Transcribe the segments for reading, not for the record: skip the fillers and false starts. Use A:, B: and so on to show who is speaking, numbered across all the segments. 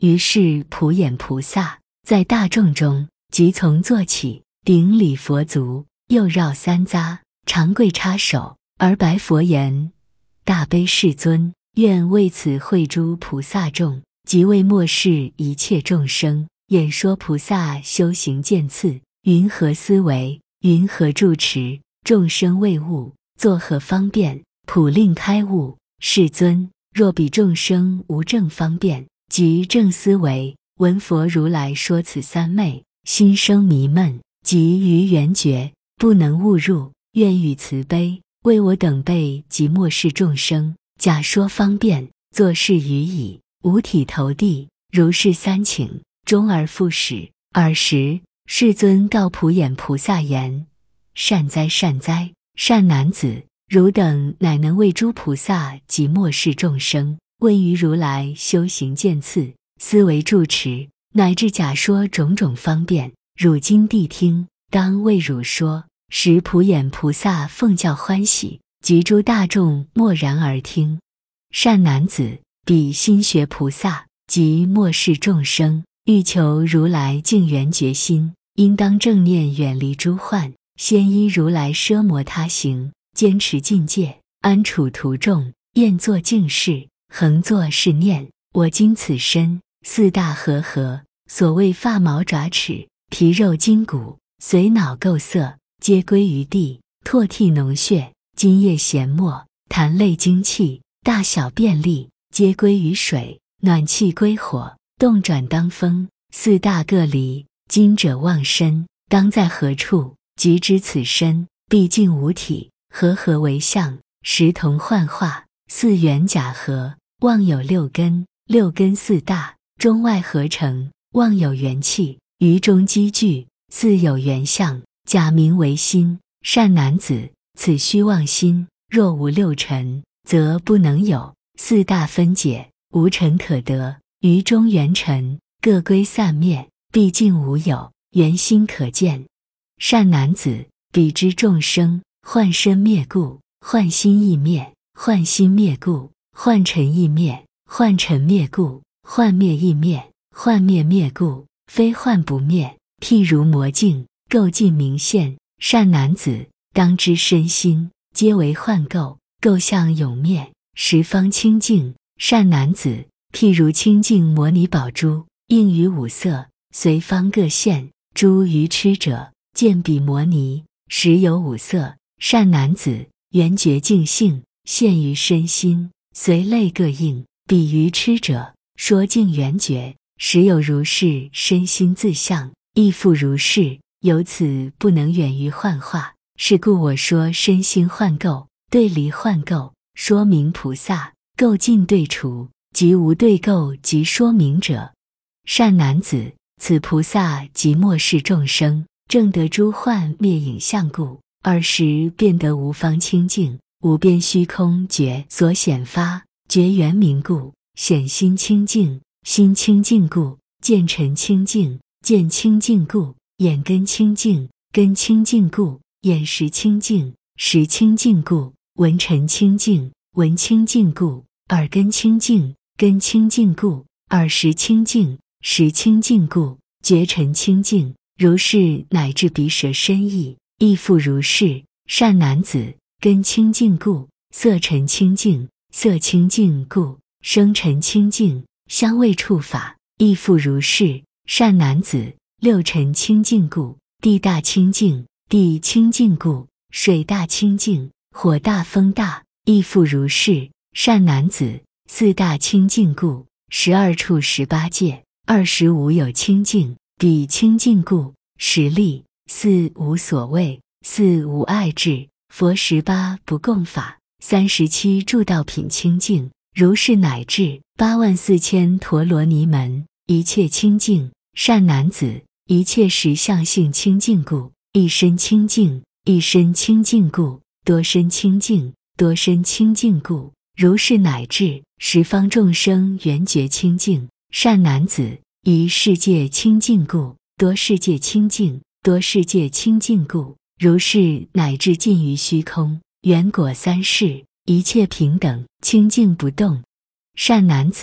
A: 于是普眼菩萨在大众中即从坐起，顶礼佛足，又绕三匝，长跪插手，而白佛言：大悲世尊，愿为此会诸菩萨众，即为末世一切众生，演说菩萨修行见次，云何思维，云何住持，众生未悟，作何方便，普令开悟。世尊，若彼众生无正方便，即正思维，闻佛如来说此三昧，心生迷闷，即于缘觉，不能悟入，愿与慈悲，为我等辈及末世众生，假说方便，作是语已，五体投地，如是三请，终而复始。尔时，世尊告普眼菩萨言：善哉善哉，善男子，汝等乃能为诸菩萨及末世众生，问于如来修行见次，思维住持，乃至假说种种方便，汝今谛听，当为汝说。时普眼菩萨奉教欢喜，及诸大众默然而听。善男子，彼心学菩萨及末世众生，欲求如来净圆觉心，应当正念远离诸患，先依如来奢摩他行，坚持禁戒，安处途众，厌作净事，恒作是念：我今此身，四大和，所谓发毛爪齿，皮肉筋骨，髓脑垢色，皆归于地，唾涕脓血，津液咸沫，痰泪精气，大小便利，皆归于水，暖气归火，动转当风，四大各离。今者忘身，当在何处？即知此身，毕竟无体，和为相，实同幻化，四缘假合，妄有六根，六根四大，中外合成，妄有元气，于中积聚，四有缘相，假名为心。善男子，此虚妄心，若无六尘，则不能有。四大分解，无尘可得，于中缘尘，各归散灭，毕竟无有，缘心可见。善男子，彼知众生，幻身灭故，幻心亦灭，幻心灭故，幻尘亦灭，幻尘灭故，幻灭亦灭，幻灭灭故，非幻不灭。譬如魔镜，垢尽明现。善男子，当知身心皆为幻垢，垢相永灭，十方清净。善男子，譬如清净摩尼宝珠，映于五色，随方各现。诸愚痴者，见彼摩尼，实有五色。善男子，圆觉净性，现于身心，随类各应。彼愚痴者，说净圆觉，实有如是身心自相，亦复如是。由此不能远于幻化，是故我说身心幻垢，对离幻垢，说明菩萨垢尽对除，即无对垢及说明者。善男子，此菩萨及末世众生，正得诸幻灭影像故，尔时便得无方清净，无边虚空觉所显发，觉圆明故，显心清净，心清净故，见尘清净，见清净故，眼根清净，根清净故，眼识清净，识清净故，闻尘清净，闻清净故，耳根清净，根清净故，耳识清净，识清净故，觉尘清净。如是乃至鼻舌身意，亦复如是。善男子，根清净故，色尘清净，色清净故，声尘清净，香味触法，亦复如是。善男子，六尘清净故，地大清净，地清净故，水大清净，火大风大，亦复如是。善男子，四大清净故，12处18界，25有清净，彼清净故，实力，四无所谓，四无碍智，佛18不共法，37诸道品清净，如是乃至84000陀罗尼门，一切清净。善男子，一切实相性清净故，一身清净，一身清净故，多身清净，多身清净故，如是乃至十方众生圆觉清净。善男子，一世界清净故，多世界清净，多世界清净故，如是乃至尽于虚空，圆果三世，一切平等，清净不动。善男子，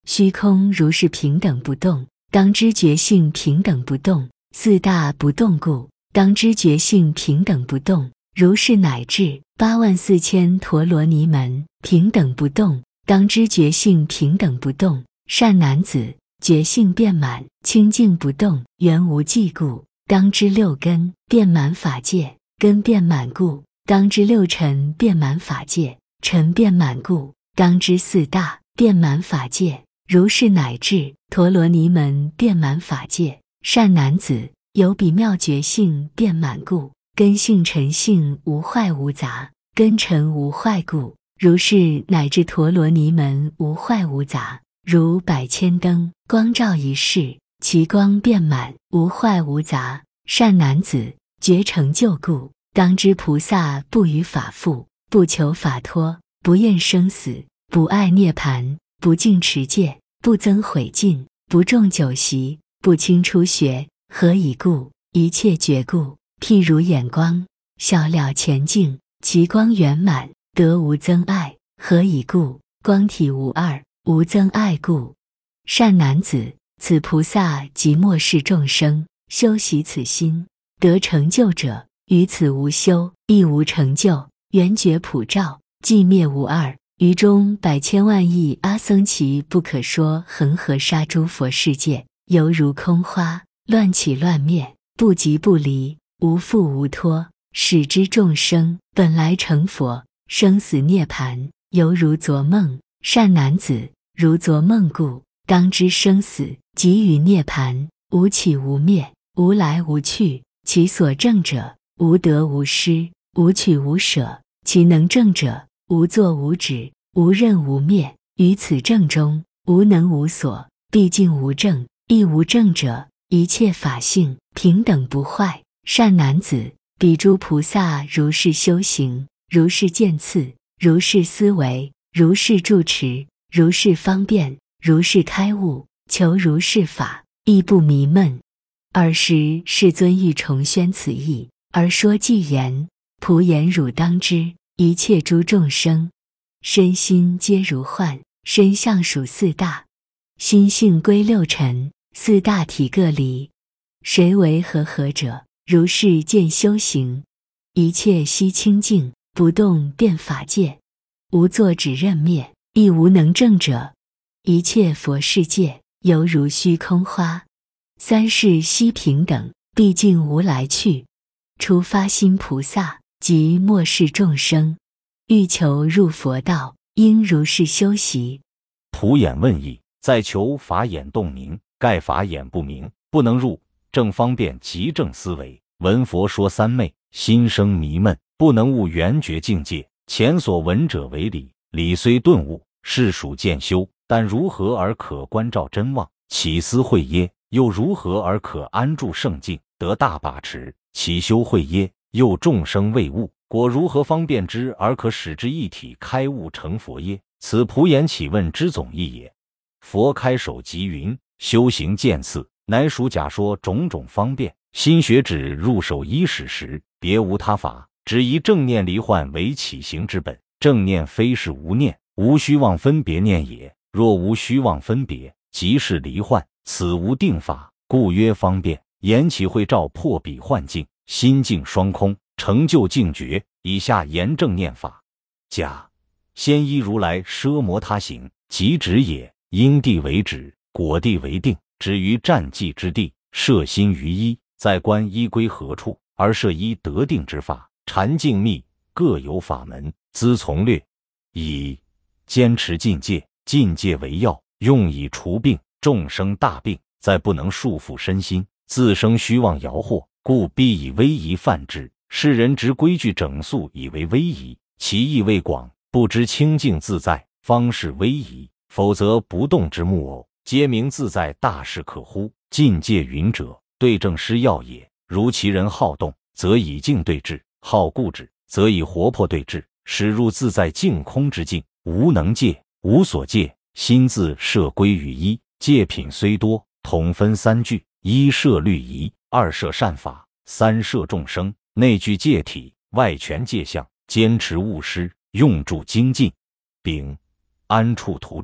A: 虚空如是平等不动，当知觉性平等不动，四大不动故，当知觉性平等不动。如是乃至84000陀罗尼门平等不动，当知觉性平等不动。善男子，觉性遍满，清净不动，原无际故，当知六根遍满法界，根遍满故，当知六尘遍满法界，尘遍满故，当知四大遍满法界。如是乃至陀罗尼门遍满法界。善男子，有彼妙觉性遍满故，根性尘性无坏无杂，根尘无坏故，如是乃至陀罗尼门无坏无杂。如百千灯光照一世，其光遍满，无坏无杂。善男子，觉成就故，当知菩萨不于法复，不求法脱，不厌生死，不爱涅盘，不净持戒，不增毁尽，不重酒席，不轻初学。何以故？一切觉故，譬如眼光，晓了前境，其光圆满，得无增碍。何以故？光体无二，无增碍故。善男子，此菩萨即末世众生修习此心，得成就者，于此无修，亦无成就，圆觉普照，寂灭无二。于中百千万亿阿僧祇不可说恒河沙诸佛世界，犹如空花，乱起乱灭，不即不离，无复无脱。使之众生本来成佛，生死涅盘，犹如昨梦。善男子，如昨梦故，当知生死即与涅盘，无起无灭，无来无去。其所证者，无得无失，无取无舍。其能证者，无作无止，无任无灭。于此证中，无能无所，毕竟无证，亦无证者。一切法性平等不坏。善男子，彼诸菩萨如是修行，如是见次，如是思维，如是住持，如是方便，如是开悟，求如是法，亦不迷闷。尔时世尊欲重宣此义，而说偈言：普言汝当知，一切诸众生，身心皆如幻，身相属四大，心性归六尘，四大体各离。谁为和者？如是见修行，一切悉清净，不动遍法界，无作止任灭，亦无能证者。一切佛世界，犹如虚空花。三世悉平等，毕竟无来去。除发心菩萨及末世众生，欲求入佛道，应如是修习。
B: 普眼问义，在求法眼洞明，盖法眼不明，不能入正方便即正思维。闻佛说三昧，心生迷闷，不能悟圆觉境界。前所闻者为理，理虽顿悟，是属渐修。但如何而可观照真妄？起思慧耶？又如何而可安住圣境，得大把持？起修慧耶？又众生未悟，果如何方便之而可使之一体开悟成佛耶？此普眼启问之总义也。佛开首即云：修行见次，乃属假说种种方便。心学指入手伊始时，别无他法，只以正念离幻为起行之本。正念非是无念，无虚妄分别念也。若无虚妄分别，即是离幻，此无定法，故曰方便。言起会照破彼幻境，心境双空，成就净觉。以下言正念法。甲，先依如来奢摩他行，即止也。因地为止，果地为定，止于战寂之地，摄心于一，在观依归何处，而摄一得定之法。禅静密各有法门，兹从略。以坚持禁戒，禁戒为要，用以除病。众生大病，在不能束缚身心，自生虚妄摇惑，故必以威仪犯之。世人执规矩整肃以为威仪，其意未广，不知清净自在，方是威仪。否则不动之木偶，皆名自在大事可乎？禁戒云者，对症施药也。如其人好动，则以静对治；好固执，则以活泼对治，使入自在净空之境。无能戒，无所戒，心自摄归于一。戒品虽多，统分三句：一摄律仪，二摄善法，三摄众生。内具戒体，外全戒相，坚持勿失，用助精进。丙，安处徒众，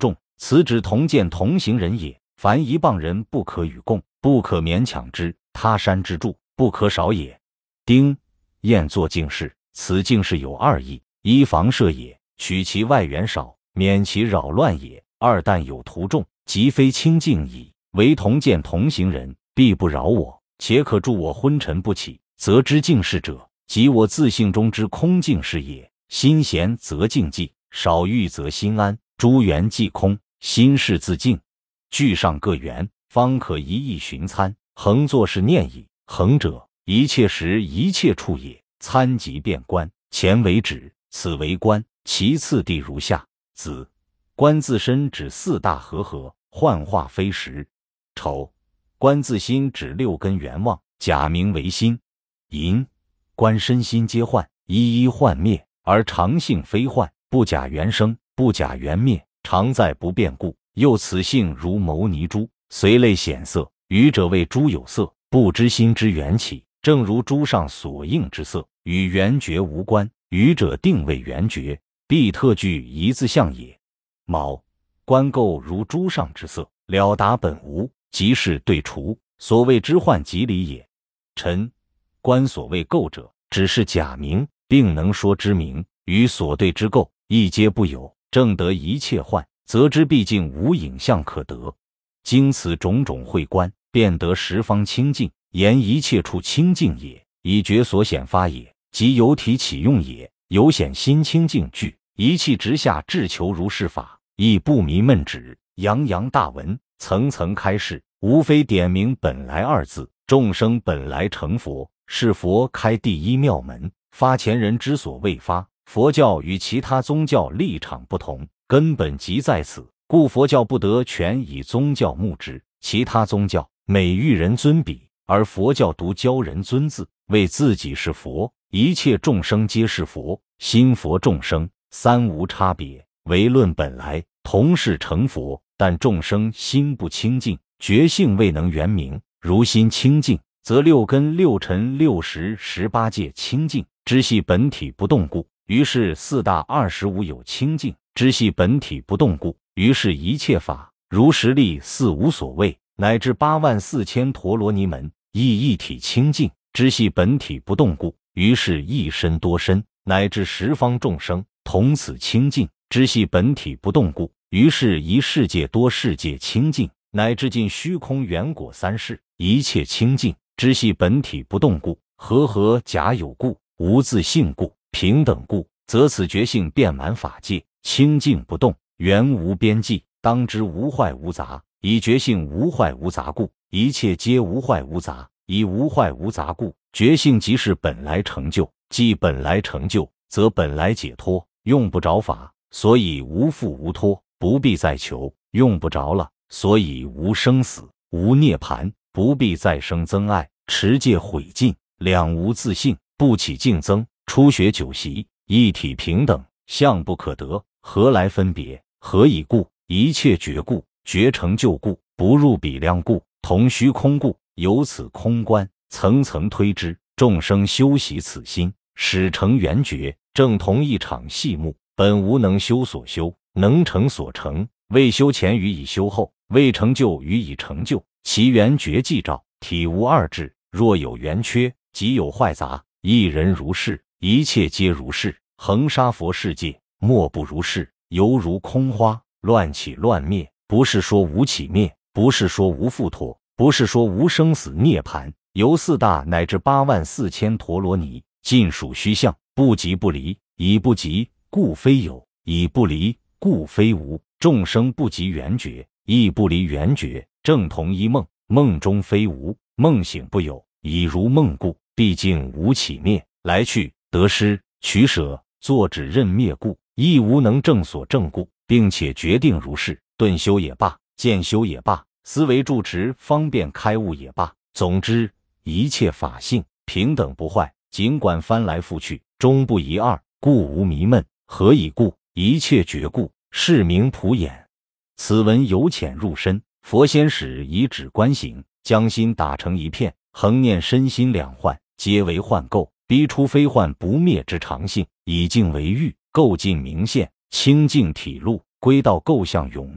B: 此指同见同行人也。凡一傍人，不可与共，不可勉强之。他山之柱，不可少也。丁宴作敬事，此敬事有二义：一房舍也，取其外援少，免其扰乱也；二但有徒众，即非清净矣。唯同见同行人，必不扰我，且可助我昏沉不起，则知敬事者，即我自性中之空净事也。心闲则静寂，少欲则心安，诸缘既空，心事自静。具上各缘，方可一意寻参。恒作是念矣。恒者，一切时一切处也。参即变观，前为止，此为观。其次第如下：子观自身指四大和幻化非实。丑观自心指六根缘妄，假名为心。寅观身心皆幻，一一幻灭，而常性非幻，不假缘生，不假缘灭，常在不变故。又此性如牟尼珠，随类显色，愚者谓珠有色，不知心之缘起。正如珠上所映之色，与缘觉无关，愚者定谓缘觉，必特具一字相也。卯观构如珠上之色，了达本无，即是对除，所谓之幻即理也。辰观所谓构者，只是假名，并能说之名，与所对之构亦皆不有。正得一切幻，则知毕竟无影像可得。经此种种会观，便得十方清净，言一切处清净也，以觉所显发也，即由体起用也，由显心清净具，一气直下至求如是法，亦不迷闷止，洋洋大文，层层开示，无非点明本来二字。众生本来成佛，是佛开第一妙门，发前人之所未发。佛教与其他宗教立场不同，根本即在此，故佛教不得全以宗教目之。其他宗教每欲人尊彼，而佛教独教人尊自，为自己是佛，一切众生皆是佛，心佛众生三无差别。唯论本来，同是成佛，但众生心不清净，觉性未能圆明。如心清净，则六根六尘六识18界清净，知系本体不动故。于是四大25有清净，知系本体不动故。于是一切法，如实力四无所谓，乃至84000陀罗尼门，亦一体清净，知系本体不动故。于是一身多身，乃至十方众生，同此清净，知系本体不动故。于是一世界多世界清净，乃至尽虚空圆果三世，一切清净，知系本体不动故。和假有故，无自性故，平等故，则此觉性遍满法界，清净不动，原无边际，当知无坏无杂。以觉性无坏无杂故，一切皆无坏无杂。以无坏无杂故，觉性即是本来成就。既本来成就，则本来解脱，用不着法，所以无缚无脱，不必再求。用不着了，所以无生死，无涅槃，不必再生增爱，持戒毁尽，两无自性，不起竞争。初学九习，一体平等，相不可得，何来分别？何以故？一切觉故，觉成就故，不入比量故，同虚空故。由此空观，层层推之，众生修习此心，始成圆觉，正同一场戏目。本无能修所修，能成所成。未修前予以修后，未成就予以成就。其圆觉既照，体无二致。若有圆缺，即有坏杂。一人如是，一切皆如是。恒沙佛世界，莫不如是。犹如空花，乱起乱灭。不是说无起灭，不是说无复脱，不是说无生死涅槃。由四大乃至84000陀罗尼，尽属虚相，不即不离。以不即，故非有；以不离，故非无。众生不及圆觉，亦不离圆觉，正同一梦。梦中非无，梦醒不有，已如梦故。毕竟无起灭，来去得失取舍，作止任灭故，亦无能正所正故，并且决定如是。顿修也罢，渐修也罢，思维住持方便开悟也罢，总之一切法性平等不坏，尽管翻来覆去，终不一二，故无迷闷。何以故？一切觉故，是名普眼。此文由浅入深，佛先使以指观行，将心打成一片，恒念身心两幻，皆为幻构，逼出非幻不灭之常性，以静为喻，构尽明现，清净体露，归到构相永灭，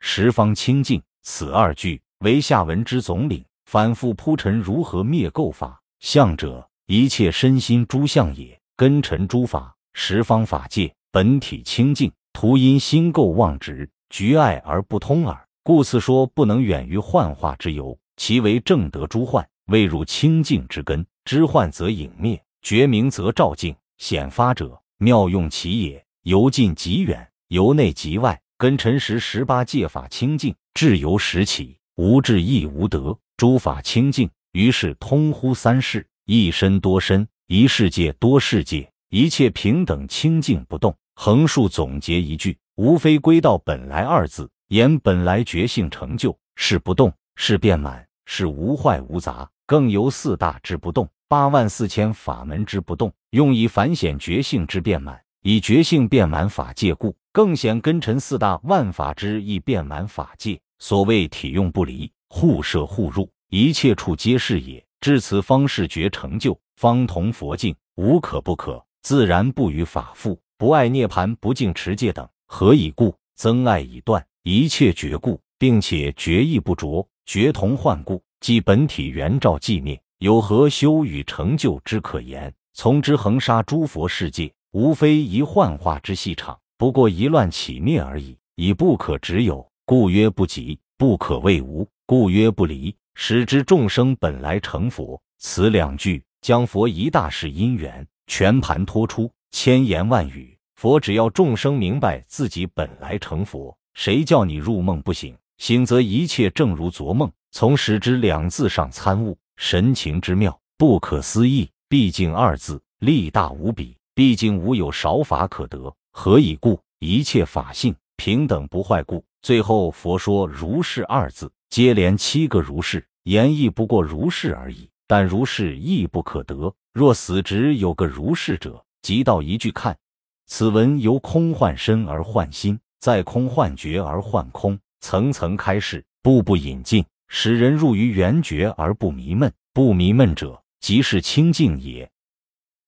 B: 十方清净。此二句为下文之总领，反复铺陈如何灭垢法。相者，一切身心诸相也。根尘诸法，十方法界，本体清净，徒因心垢妄执，局爱而不通耳。故此说不能远于幻化之由，其为正得诸幻，未入清净之根。知幻则隐灭，觉明则照净。显发者，妙用其也。由近及远，由内及外，根尘时18界法清净，至由时起，无智亦无得，诸法清净，于是通乎三世，一身多身，一世界多世界，一切平等清净不动。横竖总结一句，无非归到本来二字。言本来觉性成就，是不动，是遍满，是无坏无杂，更由四大之不动，84000法门之不动，用以反显觉性之遍满，以觉性遍满法界故，更显根尘四大万法之亦遍满法界。所谓体用不离，互摄互入，一切处皆是也。至此方是觉成就，方同佛境，无可不可，自然不与法复，不爱涅盘，不净持戒等。何以故？增爱已断，一切觉故，并且觉意不着，觉同幻故，即本体原照寂灭，有何修与成就之可言？从之横杀诸佛世界，无非一幻化之戏场，不过一乱起灭而已。以不可执有，故曰不及；不可谓无，故曰不离。使之众生本来成佛。此两句将佛一大事因缘全盘托出，千言万语。佛只要众生明白自己本来成佛，谁叫你入梦不醒？醒则一切正如昨梦。从使之两字上参悟，神情之妙，不可思议。毕竟二字力大无比，毕竟无有少法可得。何以故？一切法性平等不坏故。最后佛说如是二字，接连7个如是，言亦不过如是而已。但如是亦不可得，若死直有个如是者，即到一句看。此文由空幻身而幻心，再空幻觉而幻空，层层开示，步步引进，使人入于圆觉而不迷闷。不迷闷者，即是清净也。